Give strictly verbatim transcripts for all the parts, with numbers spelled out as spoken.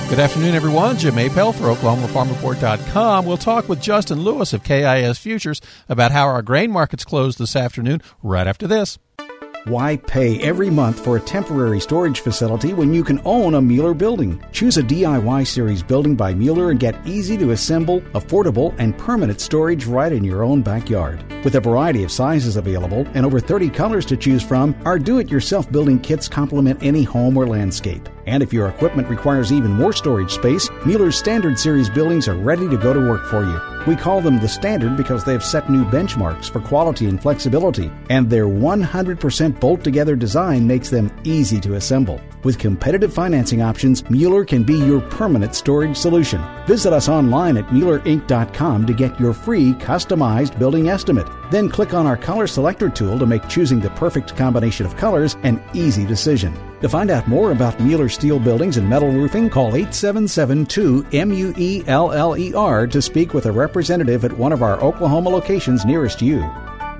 Good afternoon, everyone. Jim Apel for Oklahoma Farm Report dot com. We'll talk with Justin Lewis of K I S Futures about how our grain markets closed this afternoon right after this. Why pay every month for a temporary storage facility when you can own a Mueller building? Choose a D I Y series building by Mueller and get easy to assemble, affordable, and permanent storage right in your own backyard. With a variety of sizes available and over thirty colors to choose from, our do-it-yourself building kits complement any home or landscape. And if your equipment requires even more storage space, Mueller's Standard Series buildings are ready to go to work for you. We call them the Standard because they have set new benchmarks for quality and flexibility, and their one hundred percent bolt-together design makes them easy to assemble. With competitive financing options, Mueller can be your permanent storage solution. Visit us online at Mueller Inc dot com to get your free customized building estimate. Then click on our Color Selector tool to make choosing the perfect combination of colors an easy decision. To find out more about Mueller Steel Buildings and Metal Roofing, call eight seven seven two M U E L L E R to speak with a representative at one of our Oklahoma locations nearest you.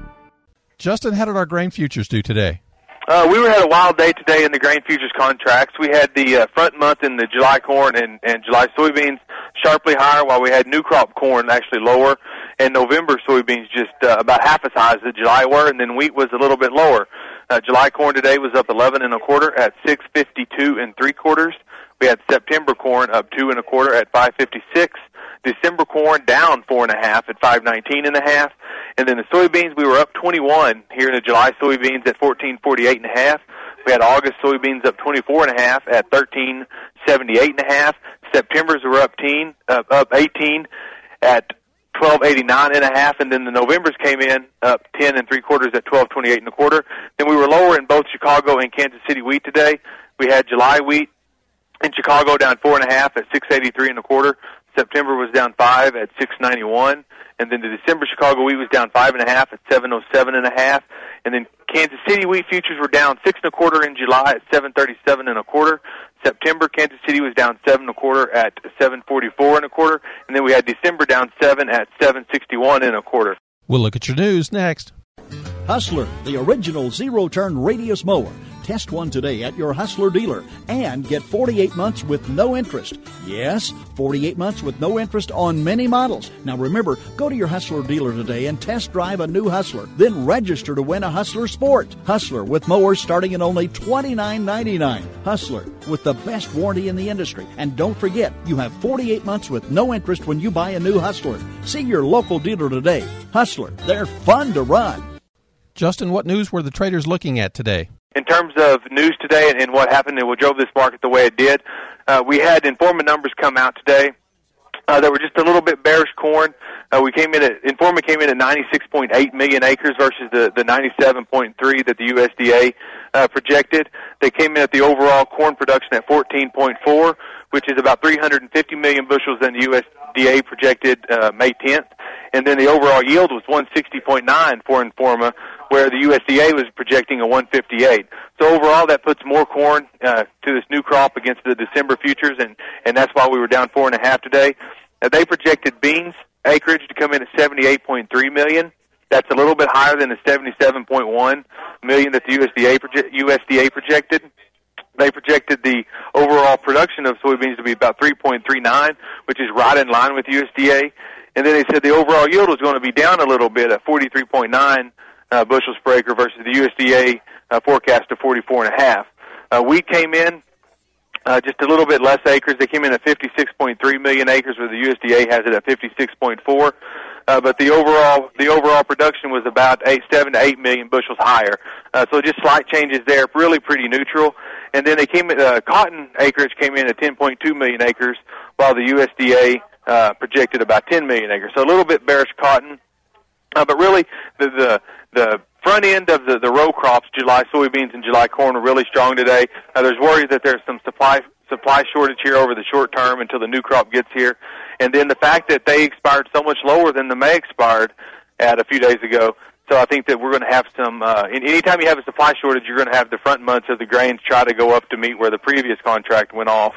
Justin, how did our grain futures do today? Uh, we were had a wild day today in the grain futures contracts. We had the uh, front month in the July corn and, and July soybeans sharply higher, while we had new crop corn actually lower, and November soybeans just uh, about half as high as the July were, and then wheat was a little bit lower. Uh, July corn today was up eleven and a quarter at six fifty-two and three quarters. We had September corn up two and a quarter at five fifty-six. December corn down four and a half at five nineteen and a half. And then the soybeans, we were up twenty-one here in the July soybeans at fourteen forty-eight and a half. We had August soybeans up twenty-four and a half at thirteen seventy-eight and a half. September's were up teen, uh, up eighteen at twelve eighty-nine and a half, and then the Novembers came in up ten and three quarters at twelve twenty-eight and a quarter. Then we were lower in both Chicago and Kansas City wheat today. We had July wheat in Chicago down four and a half at six eighty-three and a quarter. September was down five at six ninety-one, and then the December Chicago wheat was down five and a half at seven oh seven and a half, and then Kansas City wheat futures were down six and a quarter in July at seven thirty-seven and a quarter. September, Kansas City was down seven and a quarter at seven forty-four and a quarter, and then we had December down seven at seven sixty-one and a quarter. We'll look at your news next. Hustler, the original zero-turn radius mower. Test one today at your Hustler dealer and get forty-eight months with no interest. Yes, forty-eight months with no interest on many models. Now remember, go to your Hustler dealer today and test drive a new Hustler. Then register to win a Hustler Sport. Hustler with mowers starting at only twenty-nine ninety-nine. Hustler with the best warranty in the industry. And don't forget, you have forty-eight months with no interest when you buy a new Hustler. See your local dealer today. Hustler, they're fun to run. Justin, what news were the traders looking at today? In terms of news today and what happened and what drove this market the way it did, uh, we had Informa numbers come out today uh, that were just a little bit bearish corn. Uh, we came in at Informa came in at ninety-six point eight million acres versus the, the ninety-seven point three that the U S D A uh, projected. They came in at the overall corn production at fourteen point four, which is about three hundred fifty million bushels than the U S D A projected uh, May tenth. And then the overall yield was one sixty point nine for Informa, where the U S D A was projecting a one fifty-eight. So overall, that puts more corn uh, to this new crop against the December futures, and, and that's why we were down four and a half today. Uh, they projected beans acreage to come in at seventy-eight point three million. That's a little bit higher than the seventy-seven point one million that the U S D A proje- U S D A projected. They projected the overall production of soybeans to be about three point three nine, which is right in line with U S D A. And then they said the overall yield was going to be down a little bit at forty-three point nine uh, bushels per acre versus the U S D A uh, forecast of forty-four and a half. Uh, wheat came in uh, just a little bit less acres. They came in at fifty-six point three million acres, where the U S D A has it at fifty-six point four. Uh, but the overall the overall production was about eight, seven to eight million bushels higher. Uh, so just slight changes there, really pretty neutral. And then they came uh, cotton acreage came in at ten point two million acres, while the U S D A uh, projected about ten million acres. So a little bit bearish cotton, uh, but really the the the front end of the the row crops, July soybeans and July corn, are really strong today. Uh, there's worries that there's some supply supply shortage here over the short term until the new crop gets here. And then the fact that they expired so much lower than the May expired at a few days ago. So I think that we're going to have some, uh, anytime you have a supply shortage, you're going to have the front months of the grains try to go up to meet where the previous contract went off.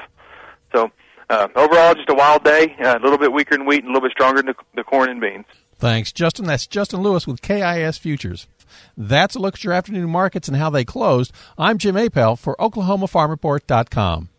So uh, overall, just a wild day, uh, a little bit weaker in wheat and a little bit stronger in the, the corn and beans. Thanks, Justin. That's Justin Lewis with K I S Futures. That's a look at your afternoon markets and how they closed. I'm Jim Apel for Oklahoma Farm Report dot com.